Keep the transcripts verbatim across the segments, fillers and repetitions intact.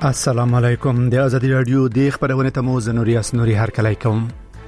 السلام علیکم د ازادي رادیو د خبرونه تمو زنوري اسنوري هر کله کوم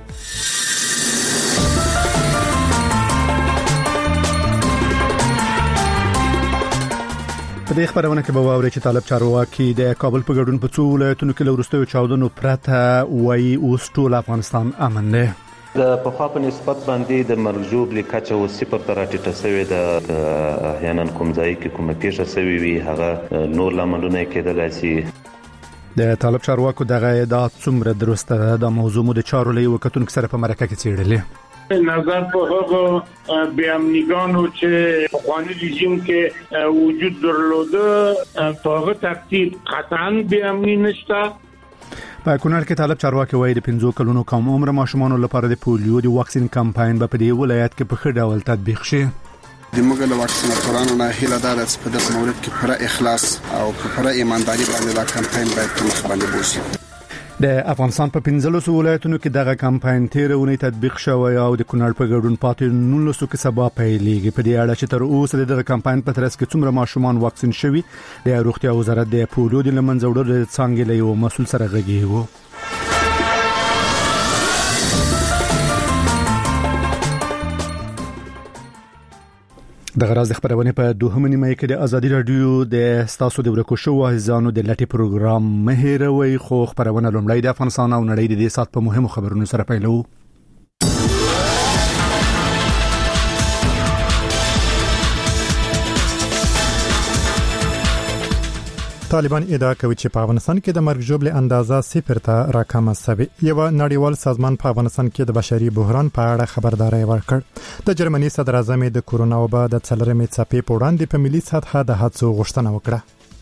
په دې خبرونه کې به واوري چې طالب چارواکي د کابل په ګډون په څو ولایتونو کې لورستوي چاودنو پرته وایي اوس ټول افغانستان امن دی. د پخوا په نسبت باندې د مرجوب لیکچه او صفر تر ټیټه شوې د احیانا کوم ځای کې کومه پیښه شوې وي هغه نور لاملونه کېدلای شي. د طالب چارواکو دغه ادعا څومره درسته ده د موضوع مو د چارو لې وکټون سره په مرکه کې څېړلې. نظر په هغه بیامنیګانو چې خواني رژیم کې وجود درلوده په هغه ترتیب قطعاً بیامنی نشته. په کونړ کې طالب چارواکي وایي د پنځو کلونو کم عمر ماشومانو لپاره د پولیو د واکسین کمپاین په دې ولایت کې په ښه ډول تطبیق شي. د موږ له واکسیناتورانو نه هیله ده چې په دغه مورد کې پوره اخلاص او پوره ایمانداري باندې دا کمپاین باید په مخ باندې بوځي. د افغانستان په پنځلسو ولایتونو کې دغه کمپاین تیرونه تطبیق شوی او د کونړ په ګډون پاتې نولسو کې سبا پیلېږي. په دې اړه چې تر اوسه دغه کمپاین په ترڅ کې څومره ماشومان واکسین شوي د روغتیا وزارت د پولیو د لمنځه وړلو څنګه له یو مسول سره غږیږي. د غراز خبرونه په دوهمه نیمه کې د ازادي رادیو د ستاسو د ورکو شو وایزانو د لټي پروګرام مهیروي خو خبرونه لومړی د افغانستان او نړۍ د دې سات په مهمو خبرونو سره پیلو. طالبان ادعا کوي چې په افغانستان کې د مرګ ژوبل اندازه صفر ته راکمه شوې. یو نړیوال سازمان په افغانستان کې د بشري بحران په اړه خبرداري ورکړ. د جرمني صدر اعظم د کورونا وبا د څلورمې څپې په وړاندې په ملي سطحه د هڅو غوښتنه وکړه.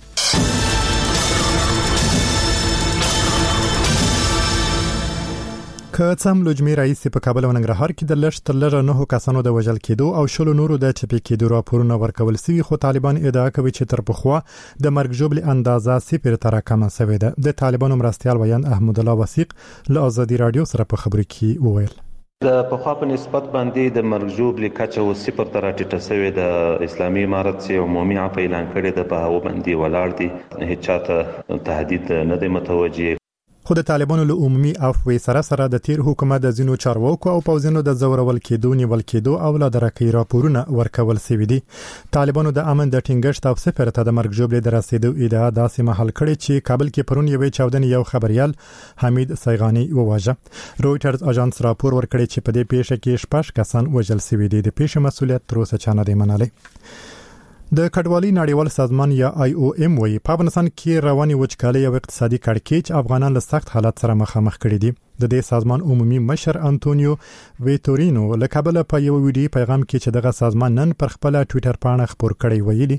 که څم لوجمي رئیس په کابل او ننګرهار کې د لشت لږه نه کسانو د وژل کېدو او شلو نورو د چپی کېدو راپورونه ورکول شوي خو طالبان ادعا کوي چې تر پخوا د مرګ ژوبل اندازه صفر ته راکمه شوې ده. د طالبانو مرستيال ویان احمد الله وثیق له ازادي رادیو سره په خبرو کې وویل د پخوا په نسبت باندې د مرګ ژوبل لیکچه او صفر تر ټیټه شوې د اسلامي امارت چې عمومي عفو اعلان کړی د په هو باندې ولاړ دي هیڅ چاته تهدید نه دی متوجه. خو د طالبانو له عمومي عفو سره سره د تیر حکومت د زینو چارواکو او پوزینو د زورول کېدو نیول کېدو او لا درکې راپورونه ورکول شوي دي. طالبانو د امن د ټینګښت او صفر ته د مرګ ژوبل د رسیدو ادعا داسې محل کړي چې کابل کې پرون یوې چاودنې یو خبريال حمید سیغانی وواژه. رويټرز اژانس راپور ورکړي چې په دې پیښه کې شپږ کسان وژل شوي دي. د پیښې مسؤلیت تر اوسه چا نه دی منلی. د کډوالۍ نړیوال سازمان یا آی او ایم وی په افغانستان کې رواني وچکالۍ او اقتصادي کړکېچ افغانان له سخت حالت سره مخامخ کړي دي. د دې سازمان عمومي مشر انټونیو ویټورینو له کابل په یو ویډیو پیغام کې چې دغه سازمان نن پر خپل ټوئیټر باندې خبر کړی ویلي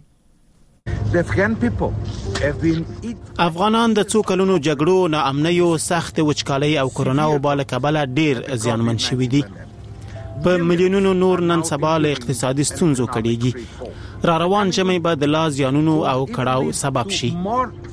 افغانان د څو کلونو جګړو ناامنیو سخت وچکالۍ او کرونا وبا له کبله ډیر زیانمن شوي دي. په میلیونونو نور نن سبا له اقتصادي ستونزو کړيږي. را روان جمعي به د لا زیانونو او کړهو سبب شي. د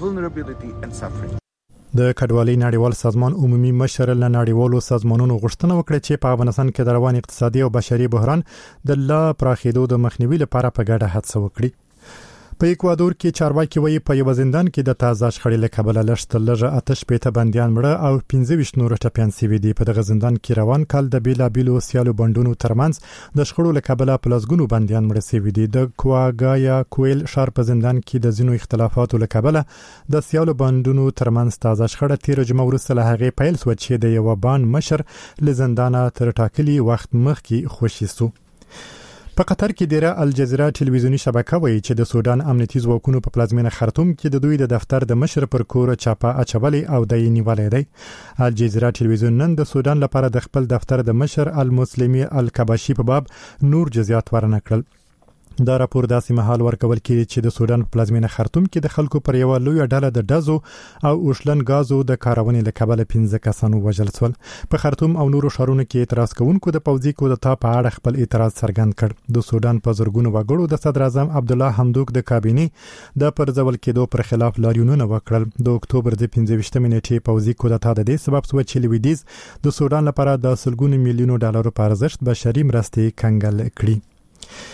کډوالۍ نړیوال سازمان عمومي مشر له نړیوالو سازمانونو غوښتنه وکړه چې په افغانستان کې د روان اقتصادي او بشري بحران د لا پراخېدو د مخنیوي لپاره په ګډه هڅه وکړي. په ایکوادور کې چارواکي وایي په یو زندان کې د تازه شخړې له کبله لشت لږه آتش پېته بنديان مړه او پنځه ویشت نور ټپيان شوي دي. په دغه زندان کې روان کال د بیلا بیلو سیالو بندونو ترمنځ د شخړو له کبله پلسګونو بنديان مړه شوي دي. د کوواګایا کویل ښار په زندان کې د زینو اختلافاتو له کبله د سیالو بندونو ترمنځ تازه شخړه تیر جمعه وروسته له هغې پیل شو چې د یو بان مشر له زندانه تر ټاکلي وخت مخکې خوشي شو. په قطر کې ډیره الجزیره ټلویزیونی شبکه وایي چې د سودان امنیتي ځواکونو په پلازمینه خرطوم کې د دوی د دفتر د مشر پر کور چاپه اچولې او د نیولې دی. الجزیره ټلویزیون نن د سودان لپاره د خپل دفتر د مشر المسلمي الکباشي په باب نور جزئیات ورنکړل. دا راپور داسې مهال ورکول کیږي چې د سودان په پلازمینه خرطوم کې د خلکو پر یو لوی ډله د دزو او اوشلن غازو د کارونې له کبله پنځه کسانو وژل شول. په خرطوم او نورو ښارونو کې اعتراض کوونکو د پوځي کودتا په اړه خپل اعتراض څرګند کړ. د سودان په زورګونو وګړو د صدر اعظم عبد الله حمدوک د کابینې د پرځول کېدو پر خلاف لاریونونه وکړل. د اکتوبر د پنځه ویشتمې نیټې پوځي کودتا د دې سبب شو چې لویدیز د سودان لپاره د سلګونو میلیونو ډالرو په ارزښت بشري مرستې کنګل کړي.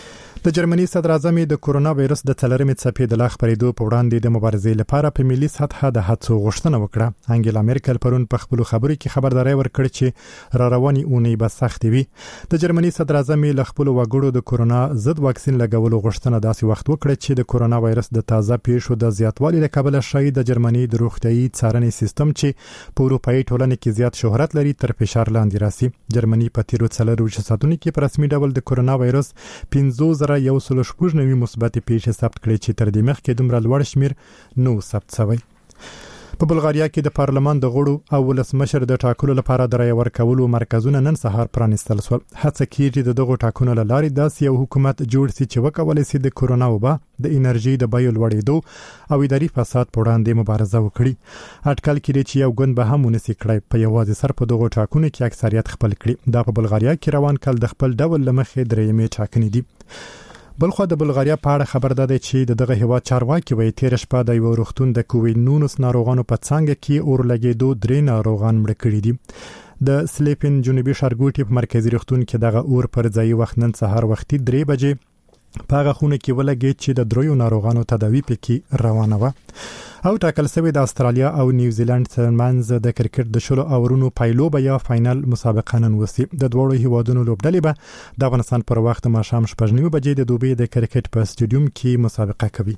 د جرمني صدر اعظم د کورونا وایرس د څلورمې څپې د لا خپرېدو په وړاندې د مبارزې لپاره په ملي سطحه د هڅو غوښتنه وکړه. انګیلا میرکل پرون په خپل خبرو کې خبرداري ورکړه چې را رواني اونۍ به سخت وي. د جرمني صدر اعظم له خپل وګړو د کورونا ضد واکسین لګولو غوښتنه داسې وخت وکړه چې د کورونا وایرس د تازه پیښو د زیاتوالي له کبله شاید د جرمني د روغتيایي څارنې سیستم چې په اروپאי ټولنه کې زیات شهرت لري تر فشار لاندې راسي. جرمني په تیرو څلورو ساعتونو کې په رسمي ډول د کورونا وایرس پنځه زره یو سل شپږ نوي مثبت پیښې ثبت کړې چې تر دې مخکې دومره لوړ شمیر نو ثبت شوی. په بلغاریا کې د پارلمان د غړو او ولسمشر د ټاکلو لپاره د رای ورکولو مرکزونه نن سهار پرانیستل شول. هڅه کیږي د دغه ټاکنو لارې داسې یو حکومت جوړ شي چې وکولای شي د کورونا وبا د انرژي د بیو لوړېدو او اداري فساد په وړاندې مبارزه وکړي. اټکل کړي چې یو ګوند به هم ونسي کړی په یوازې سر په دغه ټاکنو کې اکثریت خپل کړي. دا په بلغاریا کې روان کال د خپل ډول لمخې درېمې ټاکنې دي. بلخو د بلغاریا په اړه خبر ده چې دغه هوا چارواکي وایي تیر شپه د یو روغتون د کووید نولس ناروغانو په څنګه کې اور لګېدو درې ناروغان مړ کړي دي. د سلیپین جنوبي ښارګوټي په مرکزی روغتون کې دغه اور پر ځای وخت نن سهار وختي درې بجې په هغه خونه کې ولګېد چې د دریو ناروغانو تداوی پکې روانه و. او ټاکل شوی د استرالیا او نیوزیلند ترمنځ د کرکټ د شلو اورونو پایلوبه یا فائنل مسابقه نن وسی. د دوړو هیوادونو لوبډلې به د افغانستان پر وخت ماښام شپږ نیمه بجې د دوبۍ د کرکټ په سټیډیوم کې مسابقه کوي.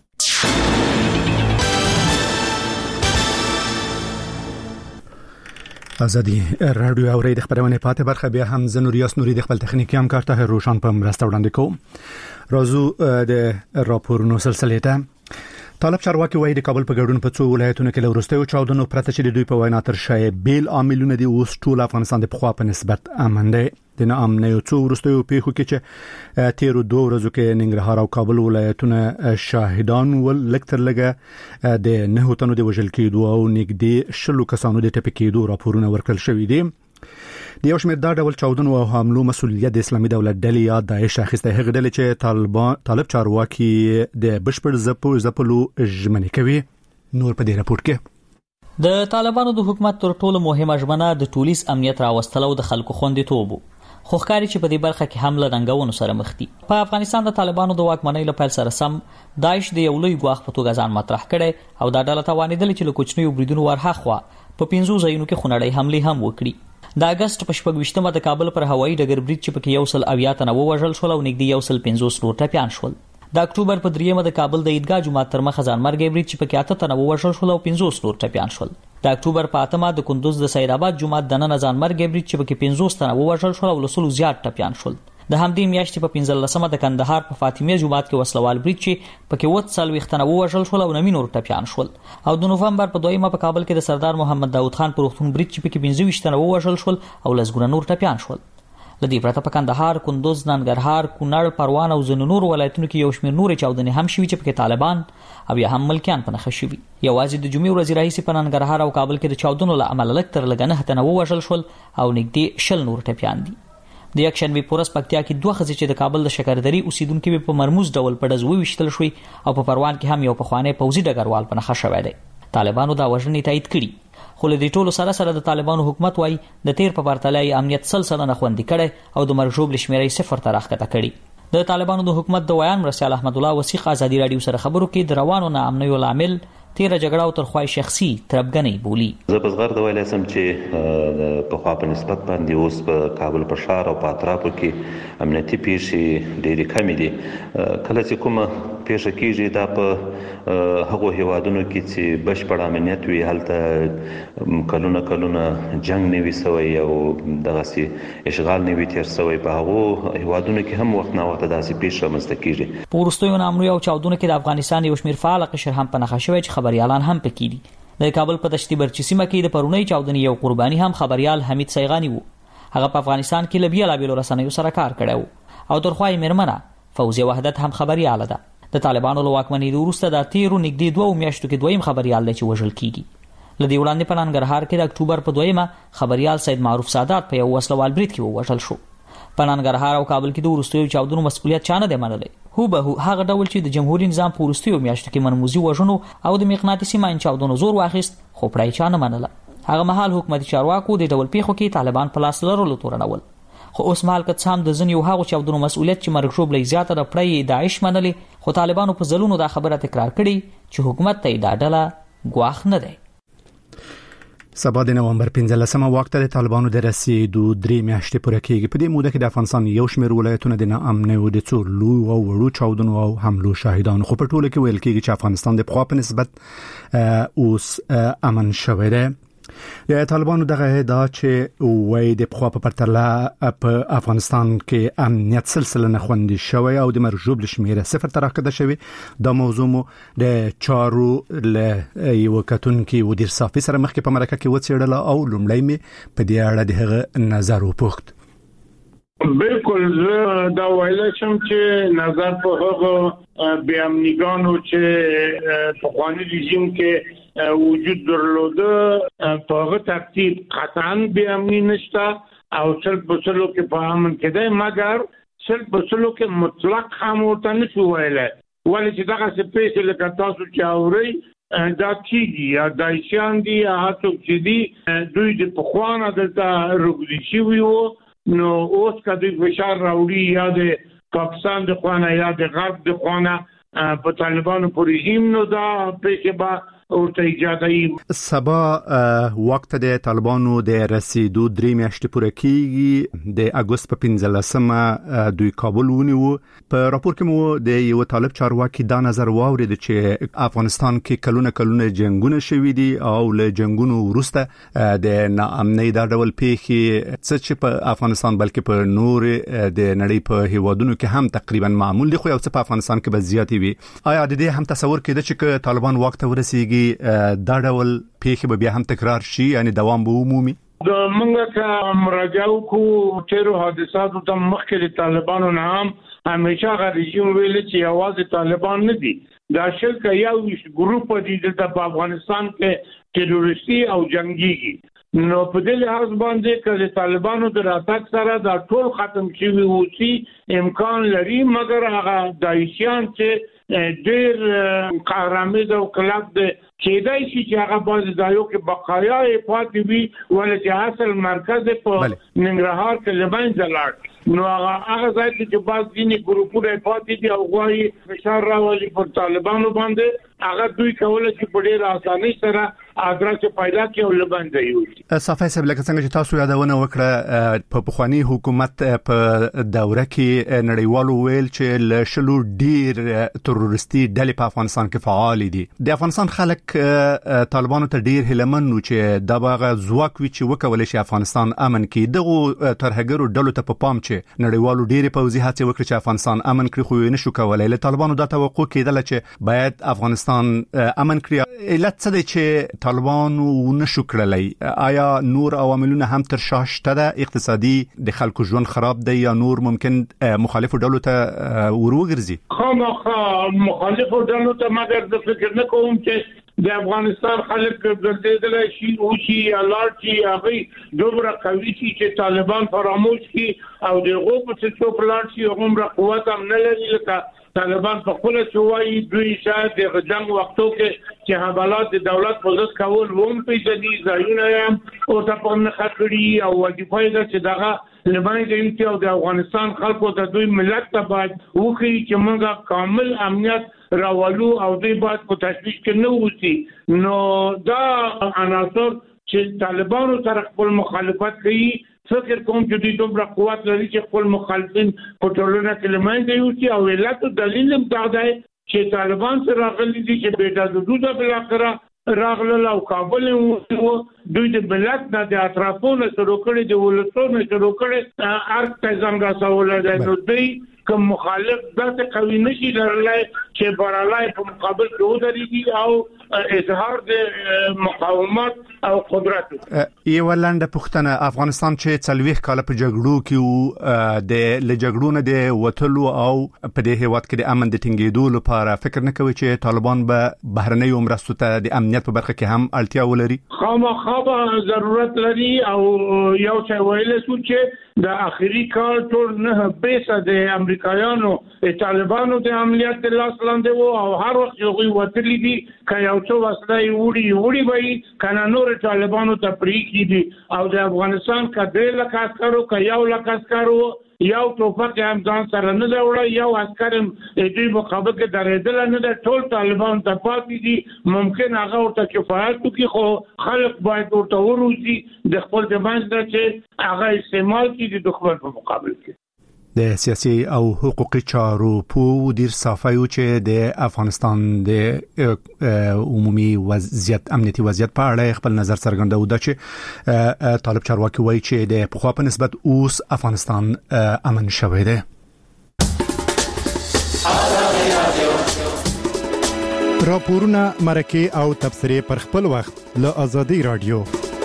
ازادي رادیو اوري د خبرونه پاتې برخه بیا هم زنوریاس نوري د خپل تخنیکی همکار ته روشن په مرسته وړاندې کوم. راځو د راپورونو سلسله ته. طالب چارواکي وایي د کابل په ګډون په څو ولایتونو کې لورستیو چاودنو پرته چې د دوی په وینا تر شای بیل عاملونه دي اوس ټول افغانستان د پخوا په نسبت امن دی. د نامنه یو څو ورستیو پیښو کې چې تیرو دوه ورځو کې ننګرهار او کابل ولایتونه شاهدان ول لکتر لګه د نه تنو د وژل کېدو او نګدي شلو کسانو د ټپي کېدو راپورونه ورکړل شوې دي. د یو شمېر دا ډول چاودنو او حملو مسؤلیت د اسلامي دولت ډلې یا داعش اخیسته. هغه ډلې چې طالبان طالب چارواکي د بشپړ زپو زپلو ژمنې کوي. نور په دې راپور کې د طالبانو د حکومت تر ټولو مهمه ژمنه د ټولیس امنیت راوستلو د خلکو خوندیتوب خو ښکاري چې په دې برخه کې حمله رنګونو سره مخ دي. په افغانستان د طالبانو د واکمنۍ لپاره سره سم داعش د یو لوی ګواښ په توګه ځان مطرح کړي او دا ډله توانیدل چې له کوچنیو بریدونو ورهاخوا په پنځو ځایونو کې خونړۍ حمله هم وکړي. د اگست په شپږ د کابل پر هوایي ډګر برید چې پکې یو سل اویا تنه ووژل شول او نږدې یو سل پنځوس نور ټپیان شول. د اکتوبر په دریمه د کابل د عیدګاه جومات تر مخه ځان مرګ برید چې پکې اته تنه ووژل شول او پنځوس نور ټپیان شول. د اکتوبر په اتمه د کندوز د سید آباد جومات د نن ځان مرګ برید چې پکې پنځوس تنه ووژل شول او لسلو زیات ټپیان شول. د همدې میاشتې په پنځلسمه د کندهار په فاطمیه جومات کې وسلوال برید چې پکې وڅ څلوېښت تنه ووژل شول او نوي نور ټپیان شول. او د نوفمبر په دویمه په کابل کې د سردار محمد داود خان په روغتون برید چې پکې پنځه ویشت تنه ووژل شول او لسګونه نور ټپیان شول. لدې پرته په کندهار، کندوز، ننګرهار، کونړ، پروان او ځینو نور ولایتونو کې یو شمېر نورې چاودنې هم شوي چې پکې طالبان او یا هم ملکیان په نښه شوي. یوازې د جمعې ورځې راهیسې په ننګرهار او کابل کې د چاودنو له امله لږ تر لږه نه تنه ووژل شول او نږدې شل نور ټپیان دي. د یکشنبه پورس پکتیا کې دوه ښځې چې د کابل د شکردري اوسیدونکو په مرموز ډول په ډز وویشتل شوې او په پروان کې هم یو پخوانی پوځي ډګروال په نښه شوی دی. طالبانو دا وژنې تایید کړي خو له دې ټولو سره سره د طالبانو حکومت وايي د تیر په پرتله امنیت سل سلنه خوندي کړي او د مرګ ژوبل شمیرې صفر ته راښکته کړي. د طالبانو د حکومت د ویان مرسل احمد الله وسیق ازادي رادیو سره خبرو کې د روانو ناامنیو لامل تیر جګړه او ترخوای شخصي تربګنې بولی. زه په زغر د ویلای سم چې په خوا په نسبت باندې اوس په کابل په ښار او په اطرافو کې امنیتي پیښې ډېرې کمې دي. کله چې کومه پیښه کیږي دا په هغو هیوادونو کې چې بشپړ امنیت وي هلته کلونه کلونه جنگ نه وي سوی او دغسې اشغال نه وي تیر سوی. په هغو هیوادونو کې هم وخت نه وخت داسې پیښه رامنځته کیږي. په وروستیو ناامنیو او چاودنو کې د افغانستان یو شمېر فعال قشر هم په نښه شوی چې خبريالان هم پکې دي. د کابل په دشتي برچی سیمه کې د پرونی چاودنې یو قرباني هم خبريال حمید سیغانی وو. هغه په افغانستان کې لبیا لابل رسنیو سره کار کړو او ترخوای مرمنه فوزي وحدت هم خبريال ده. د طالبانو له واکمنۍ وروسته د تیرو نږدې دوه میاشتو کې دویم خبريال دی چې وژل کیږي. لدی وړاندې په ننګرهار کې د اکتوبر په دویمه خبريال سید معروف سادات په یو وسلوال برید کې وژل شو. په ننګرهار او کابل کې د وروستیو چاودنو مسؤلیت چا نه دی منلی. هو به هغه ډول چې د جمهوریت نظام په وروستیو میاشتو کې منموزي وژنو او د مغناطیسي ماین چاودنو زور واخیست خو پړای چا نه منله. هغه مهال حکومتي چارواکو د ډول پیښو کې طالبان په لاس لرلو تورنول خو اوس مهال که څه هم د ځینو هغو چاودنو مسؤلیت چې مرګ ژوبلې زیاته د پړی داعش منلې، خو طالبانو په ځلونو دا خبره تکرار کړې چې حکومت ته دا ډله ګواښ نه دی. سبا د نومبر پنځلسمه وخت د طالبانو د رسیدو درې میاشتې پوره کېږي. په دې موده کې د افغانستان یو شمېر ولایتونه د ناامنۍ او د څو لوی او وړو چاودنو او حملو شاهدان، خو په ټوله کې ویل کېږي چې افغانستان د پخوا په نسبت اوس امن شوی دی. د طالبانو دغه ادعا چې وای د پخوا په پرتله په افغانستان کې امنیت سلسله نه خوندي شوی او د مرګ ژوبلې شمیره صفر ته راکده شوی، دا موضوع مو د چارو له یو کتونکي ودیر صافي سره مخکې په مرکه کې وڅېړله او لومړی مې په دې اړه د هغه نظر وپوښت. بالکل زه دا ویل شم چې نظر په هغه بې امنیګانو چې په خواني رژیم کې وجود درلوده په هغه ترتیب قطعاً بې امني نشته او سل په سلو کې په امن کې دی، مګر سل په سلو کې مطلق هم ورته نشو ویلی، ولې چې دغه سپېڅ لکه تاسو چې اورئ دا کېږي یا داعشیان دي یا هر څوک چې دي دوی د پخوا نه دلته روږدي شوي وو، نو اوس که دوی فشار راوړي یا د پاکستان د خوا نه یا د غرب د خوا نه په طالبانو په رژیم، نو دا پیښې به ورته ایجادوي. سبا وخت د طالبانو د رسیدو درې میاشتې پوره کېږي. د اګوست په پنځلسمه دوی کابل ونیو. په راپور کې مو د یو طالب چارواکي دا نظر واورید چې افغانستان کې کلونه کلونه جنگونه شوي دي او له جنگونو وروسته د ناامنۍ دا ډول پیښې څه چې په افغانستان بلکې په نور د نړۍ په هیوادونو کې هم تقریبا معمول دي، خو یو څه په افغانستان کې به زیاتې وي. آیا د دې هم تصور کېده چې طالبان وخت ورسیږي دا ډول پیښې به بیا هم تکرار شي، یعنی دوام به ومومي؟ د منګه کا مراجعو کو تیرو حادثاتو ته مخکې طالبانو نه هم همیشه غا رژیم ویل چې आवाज طالبان نه دي، دا شل کا یو ګروپ دي د افغانستان کې ټیرورستي او جنگي، نو په دې لحاظ باندې چې طالبانو د راتګ سره دا ټول ختم شي ووسی امکان لري، مګر هغه داعشیان چې ډېر قهرامید او کلک د کېدای شي چې هغه باز دایو کې بقایا پاتې وي، ولې چې اصل مرکز په ننګرهار کې لمنځه لاړ، نو هغه هغه ځای چې باز دیني ګروپونه پاتې دي او غواړي فشار راولي پر طالبانو باندې، هغه دوی کولای شي په ډېر اسانۍ سره ادرس پیدا کړي او لمنځه یوسي. صافي صاحب، لکه څنګه چې تاسو یادونه وکړه په پخوانی حکومت په دوره کې نړیوالو ویل چې له شلو ډېر تروریستي ډلې په افغانستان کې فعال دي. د افغانستان خلک طالبانو ته ډېر هیلمن نو چې دا باغه ځواک وی چې وکولای شي افغانستان امن کړي. دغه ترهګرو ډلو ته په پام چې نړیوالو ډېر پوځي هڅې وکړي چې افغانستان امن کړي، خو نه شو کولای. له طالبانو دا توقع کېدل چې باید افغانستان امن کړي. علت څه دی چې طالبانو نشو کړلای؟ آیا نور عواملونه هم تر شا شته ده؟ اقتصادي د خلکو ژوند خراب دی یا نور ممکن مخالفو ډلو ته وروګرځي؟ خامخا مخالفو ډلو ته، مګر د فکر نه کوم چې د افغانستان خلک ګرځیدل شي او شي الارت شي هغه دومره قوي شي چې طالبان فراموش کی او دغه په څو پلاټ شي هغه قوت هم نه لري، لکه طالبان په خپل چوي دوی شاید د جنگ وختو کې چې حوالات د دولت په ځس کول ووم پیژني ځایونه هم او ته په نه خطري او وظیفه ده چې دغه لمنځه یوسي او د افغانستان خلکو ته دوی ملت ته باید وخی چې موږ کامل امنیت راولو او دوی باید په تشویش کې نه وسی. نو دا عناصر چې طالبانو سره خپل مخالفت کوي، فکر کوم چې دوی دومره قوت لري چې خپل مخالفین په ټولنه کې لمنځه یوسي. او علت دلیل هم دا دی چې طالبان سره راغلي دي چې بیدا د دوه بل اخره راغله او کابل وو، دوی د ملت نه د اطرافونو سره کړي د ولسونو سره کړي ارګ ته څنګه سوال ده، نو دوی کوم مخالف داسې قوي نشي لرلای چې برالای په مقابل کې ودرېږي او اظهار د مقاومت او قدرت. یو لاندې پښتنه، افغانستان چې څلويخ کال په جګړو کې وو، د لجګړو نه د وټلو او په دې هیواد کې د امن د ټینګېدو لپاره فکر نه کوي چې طالبان به بهرنۍ مرستو ته د امنیت په برخه کې هم اړتیا ولري؟ خامخا ضرورت لري او یو څه ویل شو چې د اخیری کال ټول نه پیسې د امریکا امریکایانو طالبانو د عملیات د لاس لاندې وو او هر وخت یو وتلی دي که یو څو وسله وړي وړي وي کنه نور طالبانو ته پریږي دي او د افغانستان کډه لکه عسکرو که یو لکه عسکرو یو ټوپک هم ځان سره نه وړي یو عسكر دوی مقابل کې درېدل نه د ټول طالبان ته پاتې دي ممکن هغه ورته کفایت وکړي خو خلک باید ورته وروزي د خپل د منځ چې هغه استعمال کړي د دښمن په مقابل کې. د سیاسي او حقوقي چارو په ډیر صافایو چې د افغانستان د عمومي وضعیت امنیتي وضعیت په اړه خپل نظر څرګندوي دا چې طالب چارواکي وایي چې د پخوا په نسبت اوس افغانستان امن شوی دی. راپورونه مرکه او تبصره پر خپل وخت له ازادي رادیو.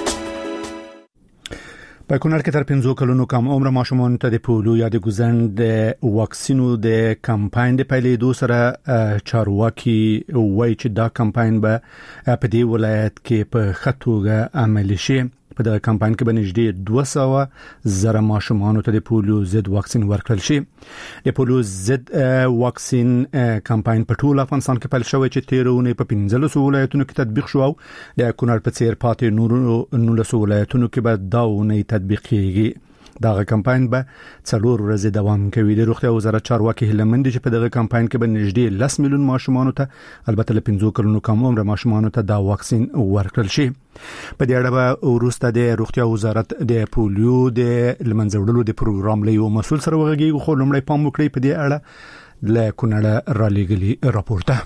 په کونړ کې تر پنځو کلونو کم عمر ماشومان ته د پولیو یا د ګوزن د واکسینو د کمپاین د پیلېدو سره چارواکي وایي چې دا کمپاین به په دې ولایت کې په خطوګه عملي شي. په دغه کمپاین کې به نږدې دوه سوه زره ماشومان ته د پولیو ضد واکسین ورکړل شي. د پولیو ضد واکسین کمپاین په ټول افغانستان کې پیل شوی چې تیرونه په پنځلسو ولایتونو کې تطبیق شو او د کونړ په څیر پاتې نورو نولسو ولایتونو کې به دا ونه تطبیق کیږي. دغه کمپاین به څلور ورځې دوام کوي. د روغتیا وزارت چارواکي هلمند چې په دغه کمپاین کې به نږدې لس میلیون ماشومان ته البته له پنځو کلونو کم عمر ماشومان ته دا واکسین ورکړل شي. په دې اړه به وروسته د روغتیا وزارت د پولیو د لمنځوړلو د پروګرام له یو مسول سره وغږیږي خو لومړی پام وکړي په دې اړه له کونړ را لېږلي راپورته.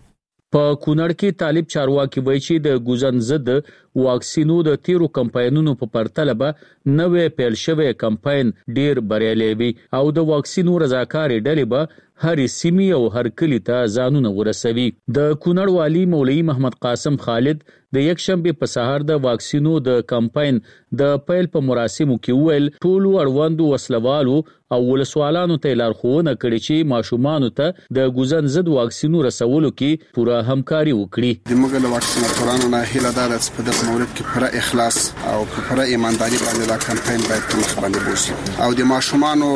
په کونړ کې طالب چارواکي وایي چې د ګوزن ضد واکسینو د تیرو کمپاینونو په پرتله به نوې پیل شوی کمپاین ډیر بریالي وي او د واکسینو رضاکارې ډلې به هر سیمه او هر کلی ته ځانونه ورسوي. د کونړ والی مولوی محمد قاسم خالد د یک شنبه په سهار د واکسینو د کمپاین د پیل په مراسمو کې ویل ټول اړوندو وسلوالو او ولسوالانو ته لارښوونه کړې چې ماشومان ته د ګوزن ضد واکسینو رسولو کې پوره همکاري وکړي. د موږ له واکسیناتورانو نه هیله ده چې په دغه مورد کې پوره اخلاص او پوره ایمانداري باندې دا کمپاین باید په مخ باندې بوځي او د ماشومانو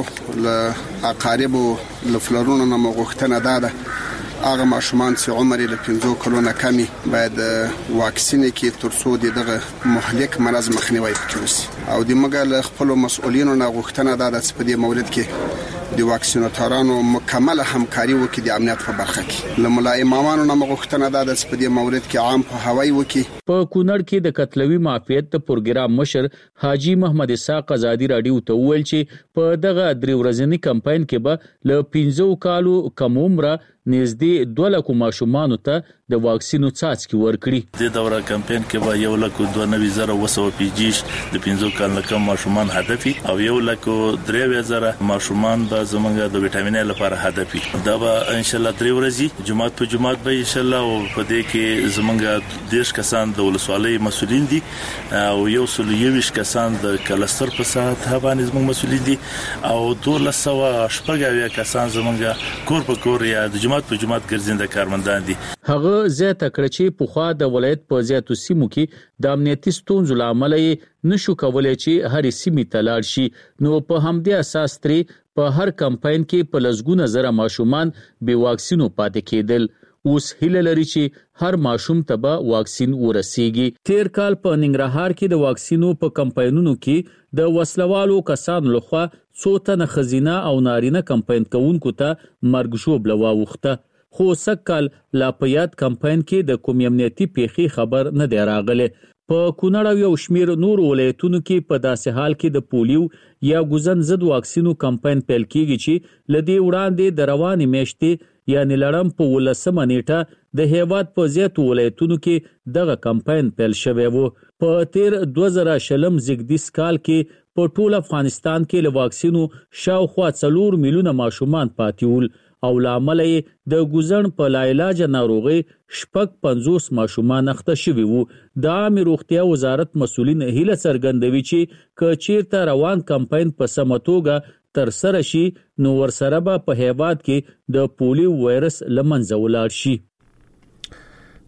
له اقاربو له فلرونو نه مغوښتنه ده هغه ماشومان چې عمر یې له پنځو کلونو کمی باید واکسین کې ترڅو دغه مهلک مرض مخنیوي وکړي او د موږ له خپل مسؤلینو نه غوښتنه ده چې په دې مورد کې د واکسیناتورانو مکمله همکاري وکړي د امنیت په برخه کې. له ملا امامانو نه غوښتنه ده چې په دې مورد کې عام په هوایي وکړي. په کونړ کې د قتلوي معافیت د پروګرام مشر حاجی محمد اسحاق ازادي رادیو ته ویل چې په دغه درې ورځنی کمپاین کې به له پنځو کالو کم عمره نږدې دوه لکو ماشومان ته د واکسینو څاڅکي ورکړي. د دوره کمپاین کې به یو لکو دوه نوي زره وسو پیجیش د پنځو کالو کم ماشومان هدفي او یو لکو درې زره ماشومان به زمونږ د وټامین لپاره هدفي. دا به ان شاء الله درې ورځې جمعه په جمعه به ان شاء الله او په دې کې زمونږ دیش کسان د ولسوالۍ مسؤلین دي او یو سل یوش کسان د کلستر په ساحه باندې زمونږ مسؤلین دي او دوه سوه شپږ کسان زمونږ کور په کور یا د جمعه په جمعه ګرځنده کارمندان دي. هغه زیاته کړ چې په خوا د ولایت په زیاتو سیمو کې د امنیتي ستونزو لامل نشو کولای چې هر سیمه ته لاړ شي نو په همدې اساس ترې په هر کمپاین کې په لزګونه زره ماشومان به واکسینو پاتې کېدل. اوس هیله لري چې هر ماشوم ته به واکسین ورسیږي. تیر کال په ننګرهار کې د واکسینو په کمپاینونو کې د وسلوالو کسانو لخوا څو تنه خزینه او نارینه کمپاین کوونکو ته مرګ ژوبله واوښته خو سکل لا پیات کمپاین کې د کوم امنیتي پیخي خبر نه دی راغلی. په کونړ او یو شمیر نور ولایتونو کې په داسې حال کې د پولیو یا ګوزن ضد واکسینو کمپاین پیل کیږي چې لدی وړاندې د روانې میاشتې یعنی لړم په ولسمه نیټه د هیواد په زیاتو ولایتونو کې دغه کمپاین پیل شوی وو. په تیر دوه زره شلم زیږدیز کال کې په ټول افغانستان کې له واکسینو شاوخوا څلور میلیونه ماشومان پاتې ول او لامل د ګوزن په لاعلاج ناروغي شپږ پنځوس ماشومان اخته شوي وو. د عامه روغتیا وزارت مسؤلین هیله څرګندوي چې که چیرته روان کمپاین په سمه توګه تر سره شي نو ورسره به په هیواد کې د پولیو وایرس لمنځه ولاړ شي.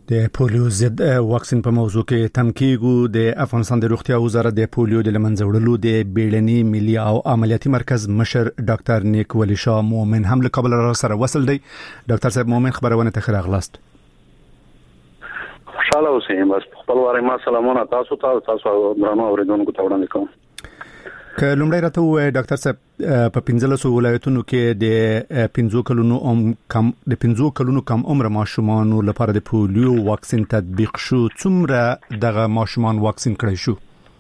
د پولیو ضد واکسین په موضوع کې تمکیګو د افغانستان د روغتیا وزارت د پولیو د لمنځوړلو د بیړني ملي او عملیاتي مرکز مشر ډاکټر نیک ولی شاه مومن هم له قبل را سره وصل دی. ډاکټر صاحب مومن خبرونه ته راغلاست. خوشاله اوسئ. بس خپل واره ما سلامونه تاسو ته تاسو درنو اوریدونکو ته وړاندې کوم. که لومړی راته وای ډاکټر صاحب په پنځلسو ولایتونو کې د پنځو کلونو عم کم د پنځو کلونو کم عمر ماشومان لپاره د پولیو واکسین تطبیق شو، څومره دغه ماشومان واکسین کړی شو؟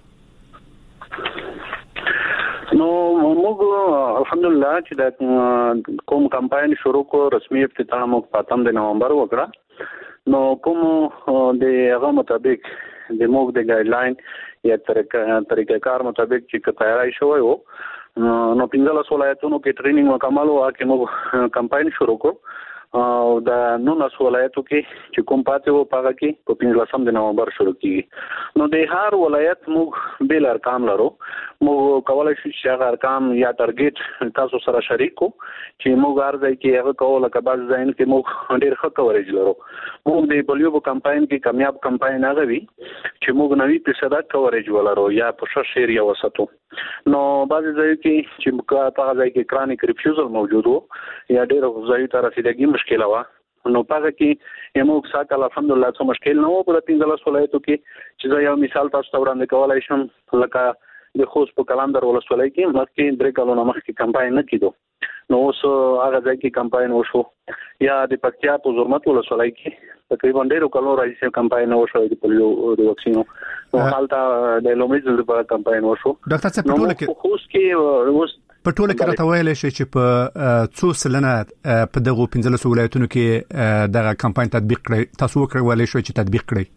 نو موږ الحمدلله چې د کوم کمپاین شروع کو رسمي افتتاح مو په اتم د نومبر وکړه. نو کوم د هغه مطابق د موږ د ګایډ لاین یا طریقه کار مطابق چې تیاری شوی وو، نو پنځلس ولایتونو کې ټریننګ مکمل وو چې موږ کمپاین شروع کړو او د نولس ولایتو کې چې کوم پاتې وو هغه کې په پنځلسم د نومبر شروع کیږي. نو د هر ولایت موږ بیل ارقام لرو. موږ کولای شو چې هغه ارقام یا ټارګټ تاسو سره شریک کو چې موږ ارزای کې هغه کوله کباز ځین کې موږ ډیر ښه کوریج لرو. موږ د پولیو په کمپاین کې کامیاب کمپاین هغه وی چې موږ نوي فیصد کوریج ولرو یا په ښه شیر یا وساتو. نو بعض ځای کې چې موږ په ځای کې کرانیک ریفیوزل موجود وو یا ډیر ځای ته رسیدګي مشکله وا، نو پاره کې یمو ساکل الحمدلله څه مشکل نه وو. په پنځلس ولایتو کې چې یو مثال تاسو ته وړاندې کولای شم، لکه د خوست په کلندر ولسوالۍ کې مخکې درې کلونه مخکې کمپاین نه کیدو، نو اوس هغه ځای کې کمپاین وشو. یا د پکتیا په زرمت ولسوالۍ کې تقریبا ډېر کلونو راځي کمپاین وشو د پولیو د واکسینو. نو حالت د لومړي ځل په کمپاین وشو. ډاکټر صاحب په ټوله کې خوست کې اوس په ټوله کې راته ویل شي چې په څو سلنه په دغه پنځلس ولایتونو کې دغه کمپاین تطبیق کړی، تاسو وکړئ شو چې تطبیق کړی؟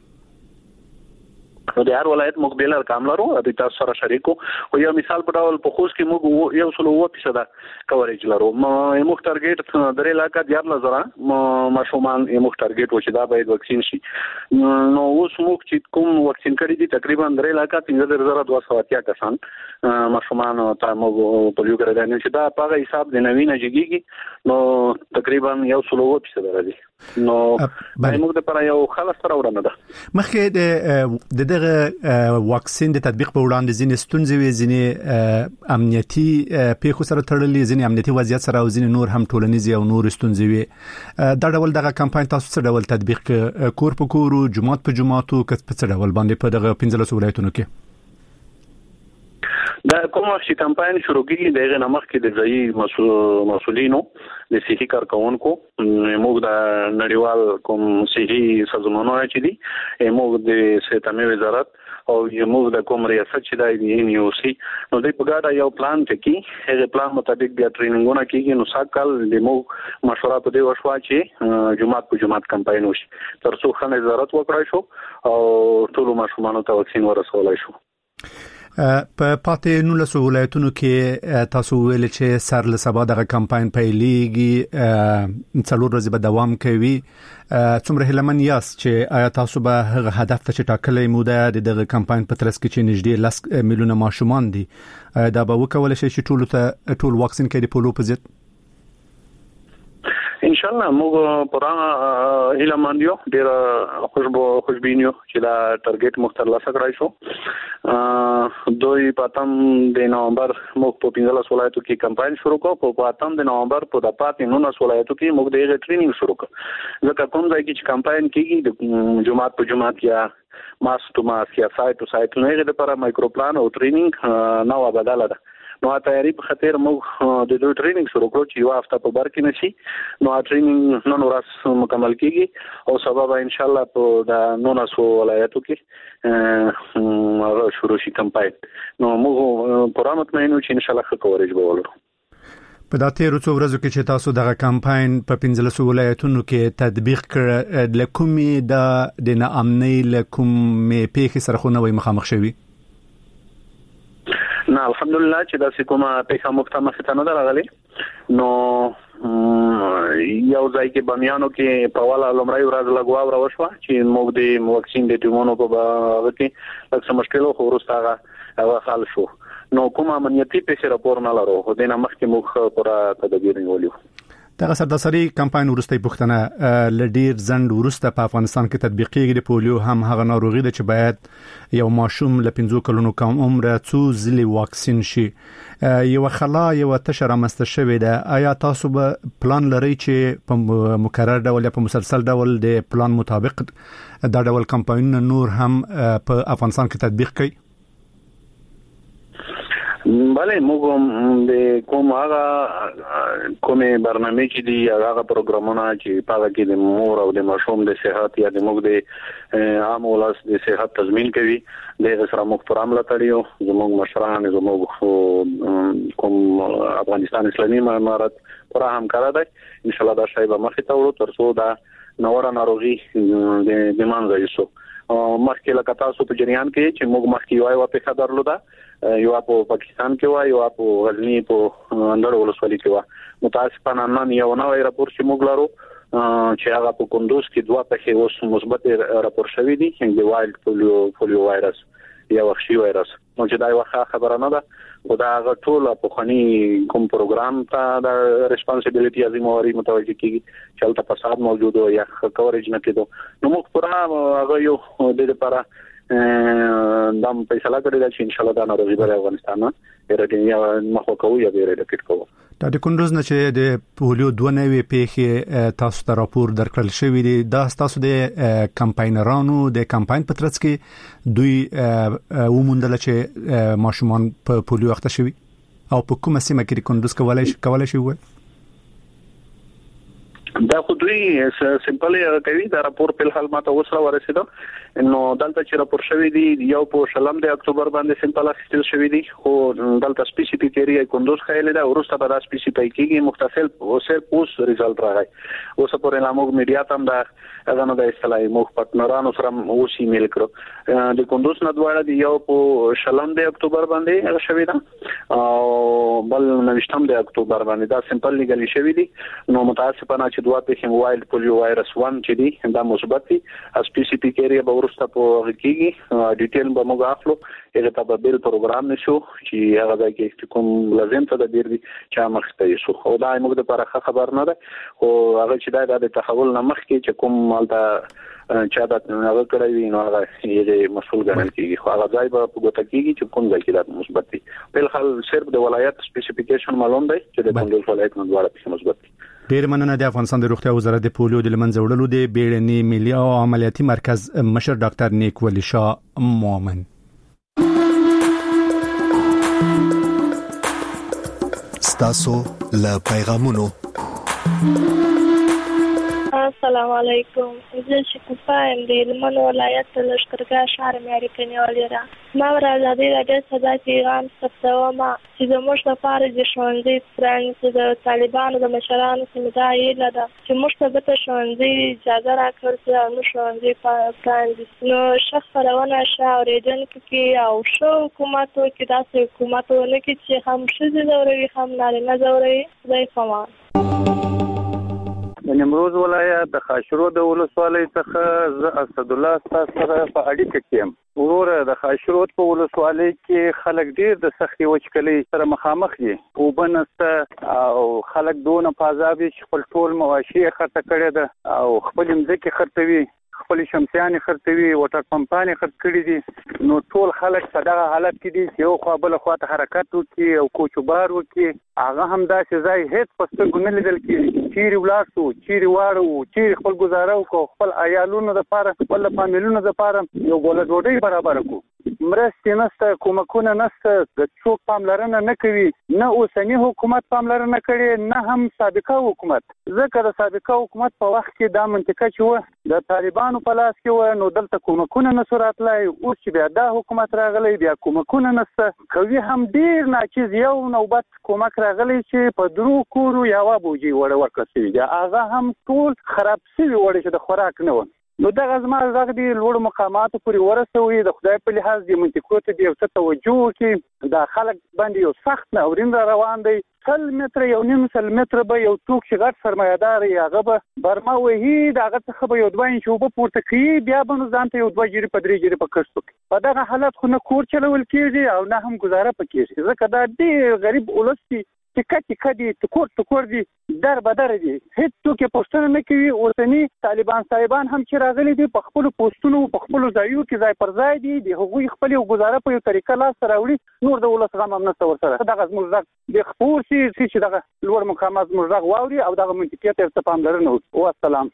د هر ولایت مقبل ارقام لرو د تاسو سره شریکو. او یو مثال په ډول په خوست کې موږ یو سل او فیصد کوریج لرو. موږ ټارګټ درې لکه دیار لزره ماشومان موږ ټارګټ و چې دا باید واکسین شي. نو اوس موږ چې کوم واکسین کړی دي تقریبا درې لکه پنځه زره دوه سوه اتیا کسان ماشومان ته موږ پولیو کړی دی چې دا په حساب د نوینه جګیږي، نو تقریبا یو سل او فیصد راځي. نو موږ د پر یو خلاص سره ورنه ده. مخکې د دغه واکسین د تطبیق په وړاندې ځینې ستونزې وي، ځینې امنیتي پیښو سره تړلې، ځینې امنیتي وضعیت سره او ځینې نور هم ټولنیزي او نور ستونزې وي. دا ډول دغه کمپاین تاسو څه ډول تطبیق کور په کور، جمعات په جمعاتو په څه ډول باندې په دغه پنځلس ولایتونو کې؟ دا کوم چې کمپاین شروع کیږي دغه نمخ کې د ځای مسؤلینو د صحي کارکونکو موږ د نړیوال کوم صحي سازمانونو چې دي موږ د صحت وزارت او موږ د کوم ریاست چې د ان یو سی نو د په ګډه یو پلان ټکی هغه پلان مطابق بیا ټریننګونه کیږي. نو ساکل د موږ مشوره په دی وشو چې جمعات په جمعات کمپاین وشي ترڅو خن وزارت وکړای شو او ټول ماشومان ته واکسین ورسولای شو. په پاتې نولس ولایتونو کې تاسو ویل چې سر له سبا دغه کمپاین پیلېږي، څلور ورځې به دوام کوي. څومره هیلمن یاست چې آیا تاسو به هغه هدف ته چې ټاکلې موده د دغه کمپاین په ترڅ کې چې نږدې لس میلیونه ماشومان دي دا به وکولای شي چې ټول ته ټول واکسین کړي پولو په ضد؟ ان شاء الله موږ پرا هیلمن یو ډیر خوشبو خوشبینیو چې دا ټارګټ مختلف کړای شو. دوی پاتم د نومبر موږ په پنځلس ولایتو کې کمپاین شروع کړو. په پاتم د نومبر په د پاتې نولس ولایتو کې موږ د ټریننګ شروع کړو. ځکه کوم ځای کې چې کمپاین کیږي د جمعات په جمعات یا ماس ټو ماس یا سایت ټو سایت نه لپاره مایکرو پلان او ټریننګ نو بدله ده. نو تیاری په خاطر موږ د دوی ټریننګ شروع کړو چې یو هفته په بر کې نشي. نو ټریننګ نن ورځ مکمل کیږي او سبب ان شاء الله په د نولس ولایتو کې هغه شروع شي کمپاین. نو موږ پوره مطمئن یو چې ان شاء الله ښه کوریج به ولرو. په دا تیرو څو ورځو کې چې تاسو دغه کمپاین په پنځلس ولایتونو کې تطبیق کړ، لکومې د ناامنۍ لکومې پیښې سره خو نه وي مخامخ شوي؟ نه الحمدلله چې دا کومه پیښه مختمه ستنه درغلي. نو یو ځای کې بامیانو کې په والا لمړی ورځ لګوا ور وشو چې موږ د واکسین د ټیمونو په هغه کې څه مشکل خو ورسته هغه حل شو. نو کومه امنیتي پیښه راپور نه لرو، خو دینه مخکې موږ پورا تدابیر نیولیو. دغه سردسري کمپاین ورسته پښتنه لډیر زند ورسته په افغانستان کې تطبیقي د پولیو هم هغه ناروغي ده چې باید یو ماشوم له پنځو کلونو کم عمر څو ځلې واکسین شي. یو خلا یو تشره مستشوي ده. آیا تاسو به پلان لرئ چې په مکرر ډول یا په مسلسل ډول د پلان مطابق دا ډول کمپاینونه نور هم په افغانستان کې تطبیق کړئ؟ بله موږ د کوم هغه کومه برنامه چې دی هغه پروګرامونه چې پاګه کې د مور او د ماشوم د صحت یا د موږ د عام ولس د صحت تضمین کوي د سره موږ پرامل تړیو زموږ مشران زموږ کوم افغانستان اسلامي امارت پر هم کار دی ان شاء الله دا شی به مخې ته وړو ترڅو دا نوره ناروغي د منځه یوسو. مخکې لکه تاسو په جریان کې چې موږ مخکې وای و په خبر لوده یو په پاکستان کې وای یو په غزنی په اندر ولسوالۍ کې وای متاسفانه نن یو نوې راپور چې موږ لرو چې هغه په کندوز کې دوه په اوس مثبت راپور شوی دی چې د وایلډ پولیو پولیو وایرس یا وحشي وایرس نو چې دا یو خبره نه ده او دا هغه ټول په خني کوم پروګرام ته د ریسپانسیبিলিټي ازموري متوجه کیږي چې البته فساد موجود او یا کورج نه کېدو نو موږ پورا هغه یو د لپاره دم فیصله کړی دا چې ان شاء الله دا ناروغي به افغانستان نه ورته مخه کوي یا به ډکټ کوو. دا د کندوز نه چې د پولیو دوه نوې پیښې تاسو ته راپور درکړل شوی دی دا تاسو د کمپاینرانو د کمپاین په ترڅ کې دوی وموندل چې ماشومان په پولیو اخته شوی او په کومه سیمه کې کندوز کولای شي کولای شي وای دا خو دوی سمپل کوي دا راپور په حال ماته وسره ورسېدو نو دلته چې راپور شوی دی یو په شلم د اکتوبر باندې سمپل اخیستل شوی دی خو دلته سپیسیفیک ایریا کندوز خایل دا ورسته به دا سپیسیفیک کیږي مختصر او صرف اوس ریزلټ راغی اوس په اعلان میډیا ته هم دا اغه د اصطلاحي مخ پټنرانو سره اوس ایمیل کړو د کندوز نه دواړه دی یو په شلم د اکتوبر باندې شوی دا او بل نوښتم د اکتوبر باندې دا سمپل لګلی شوی دی نو متاسفانه چې دوه په وایلډ پولیو وایرس واحد چې دی دا مثبت دی سپیسیفیک ایریا به ورسته په کیږي ډیټیل به موږ اخلو هغه ته به بیل پروګرام نشو چې هغه ځای کې کوم لازم ته د ډیر دي چې مخته شو خو دا موږ د لپاره خبر نه ده او هغه چې دا د تحول نه مخکې چې کوم مالته چا دا هغه کړی نو هغه یې مسؤل ګڼل کیږي خو هغه ځای به په ګوته کیږي چې کوم ځای کې دا مثبت دي په حال صرف د ولایت سپیسیفیکیشن معلوم دی چې د کندوز ولایت نه دواړه په مثبت دي. ډیر مننه د افغانستان د روغتیا وزارت د پولیو د لمنځه وړلو د بیړني ملي او عملیاتي مرکز مشر ډاکټر نیک ولی شاه مومن. ستاسو له پیغامونو السلام علیکم زه شکوفا ام د هلمند ولایت لښکرګاه ښار معیاري کلیوالي را ما ور ازادي راډیو صدا پیغام ثبتوم چې زموږ لپاره د ښوونځي پرانیستل د طالبانو د مشرانو سمدايي لده چې موږ ته د ښوونځي اجازه راکړه او نو ښوونځي پرانیست نو شخص فرونه شاه اوریدونکو کې او شو حکومتو کې داسې حکومتونه کې چې هم شذ زوري هم نارینه زوري ځای فمان د نیمروز ولایت د خاشرو د ولسوالۍ څخه زه اسد الله تاسو سره په اړیکه کې یم. وروره د خاشرو په ولسوالۍ کې خلک ډیر د سختي وچکلۍ سره مخامخ دي او بنسته او خلک دونه په عذاب چې خپل ټول مواشي خرڅ کړي ده او خپل ځمکې خرڅوي خپل شمسيانې خرڅوي وټر پمپانې خرڅ کړي دي نو ټول خلک په دغه حالت کې دي چې یو خوا بل خوا ته حرکت وکړي او کوچبار وکړي هغه هم داسې ځای هیڅ پسته ګونه لیدل کېږي چیرې ولاړ شو چیرې واړو چیرې خپل گزاره وکړو خپل عیالونو لپاره خپل فامیلونو لپاره یو ګوله ډوډۍ برابر کړو مرستې نشته کومکونه نشته د څوک پاملرنه نه کوي نه اوسنی حکومت پاملرنه کړي نه هم سابقه حکومت ځکه د سابقه حکومت په وخت کې دا منطقه چې و د طالبانو په لاس کې و نو دلته کومکونه نه سوراتلای او چې بیا دا حکومت راغلی بیا کومکونه نشته کوي هم ډیر ناچیز یو نوبت کومک راغلی چې په درو کورو یا وابوجي وړ ورکړل شوی دا هغه هم ټول خراب شوی وړ چې د خوراک نه و نو دا غزما زغ دي لوړ مقاماتو پورې ورسوي د خدای په لحاظ دي منطقو ته دی او څه توجه کوي دا خلک باندې یو سخت نه اورین روان دی سل متر یو نیم سل متر به یو ټوک چې غټ سرمایدار یې هغه به برما وهي دا هغه څخه به یو دوه انچ اوبه پورته کوي بیا به نو ځان ته یو دوه جیرې په درې جیرې په کښت کوي په دغه حالت خو نه کور چلول کېږي او نه هم ګزاره پکې ځکه دا ډېر غریب ولس دي ټیکټ ټیکټ دي ټکور ټکور دي در بدر دي هیڅ څوک پوښتنه نه کوي اوسنی طالبان صاحبان هم چې راغلي دي په خپل پوسټونو په خپل ځایو کې ځای پر ځای دي د هغوی خپل گزاره په یو طریقه لاس راوړي نور د ولس غم هم نه څور سره دغه زموږ د خپور سي چې دغه لوړ مقامات زموږ واوري او دغه منطقيت ته پاملرنه وکړي او السلام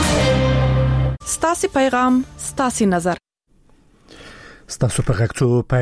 ستاسو پیغام ستاسو نظر ستاسو په غږ څو